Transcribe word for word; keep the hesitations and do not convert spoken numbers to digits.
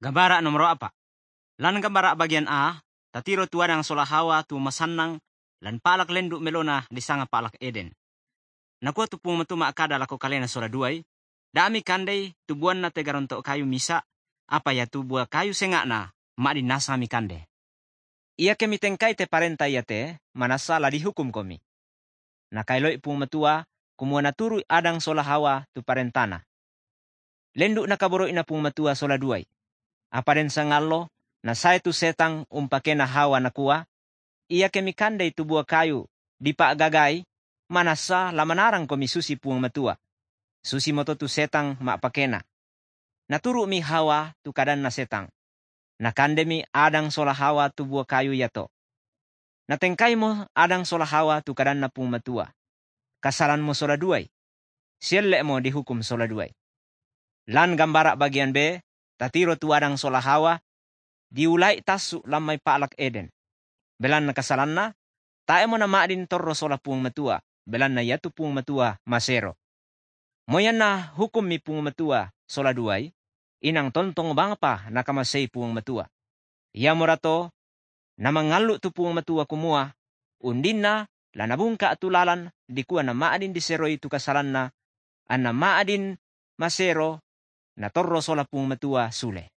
Gambara nomor apa? Lan gambara bagian A, tatiro tuadang solahawa tu masannang lan palak lenduk melona di sanga palak Eden. Nakuha tu pung matu maakada lako kalena sola duay, dami kandai tubuan na tegarontok kayu misa, apa ya tu buah kayu sengakna, mak di nasa mi kande. Ia kemi tengkai te parenta ia te, manasa la dihukum komi. Nakailoi pung matua, kumua naturu adang sola hawa tu parentana. Lenduk nakaboro ina pung matua sola duay. Apa den sangallo, na saya tu setang umpakena hawa nakua, ia kemi kandai tu buah kayu, di pak gagai, manasa la manarang komi susi pung matua. Susi moto tu setang mak pakena. Naturu mi hawa tu kadan na setang. Nakande mi adang sola hawa tu buah kayu yato. Natengkai mo adang sola hawa tu kadan na pung matua. Kasalan mo sola duay. Sielle mo dihukum sola duay. Lan gambara bagian B, tatiro tu adang sola hawa, diulai tasu lamay palak Eden. Belan na kasalan na, tae mo na maadin torro sola pung matua, belan na yatu pung matua masero. Moyan na hukum mi pung matua sola duay, inang tontong bang pa nakamasay pung matua. Ia morato, na mangalu tu pung matua kumua, undin na, lanabungka atulalan, di kuwa na maadin diseroy tu kasalan na, an na maadin masero, na torro sola pung matua sule.